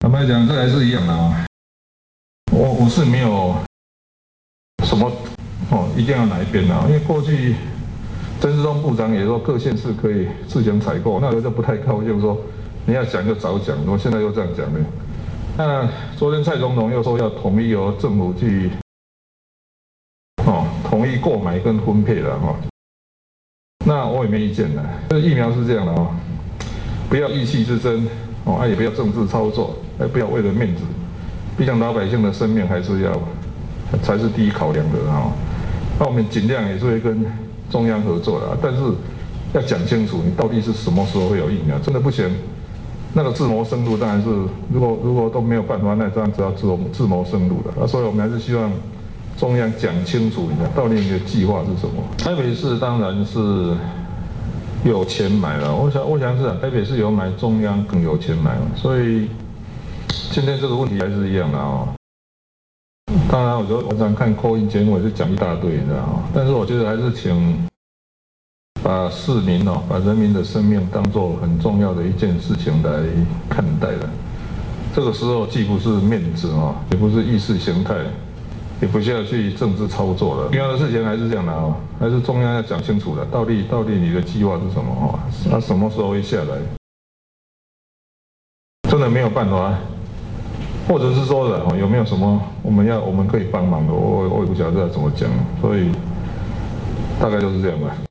坦白讲，这还是一样的啊。我是没有什么一定要哪一边的，因为过去陈时中部长也说各县市可以自行采购，那我就不太高兴，说你要讲就早讲，我现在又这样讲了。那昨天蔡总统又说要统一由政府去统一购买跟分配了哈，那我也没意见的。这疫苗是这样的啊，不要意气之争也不要政治操作，不要为了面子，毕竟老百姓的生命才是第一考量的啊。那我们尽量也是会跟中央合作的，但是要讲清楚，你到底是什么时候会有疫苗，真的不行。那个自谋生路当然是，如果都没有办法，那这样只要自谋生路的。所以我们还是希望中央讲清楚一下，到底你的计划是什么。台北市当然是有钱买了，我想是台北市有买，中央更有钱买了，所以今天这个问题还是一样的啊。当然，我觉得晚上看call in节目也是讲一大堆，你知道吗？但是我觉得还是请把市民把人民的生命当作很重要的一件事情来看待的。这个时候既不是面子也不是意识形态，也不需要去政治操作了。重要的事情还是这样的还是中央要讲清楚的，到底你的计划是什么那什么时候会下来？真的没有办法。或者是说的有没有什么我们可以帮忙的？我也不晓得要怎么讲，所以大概就是这样吧。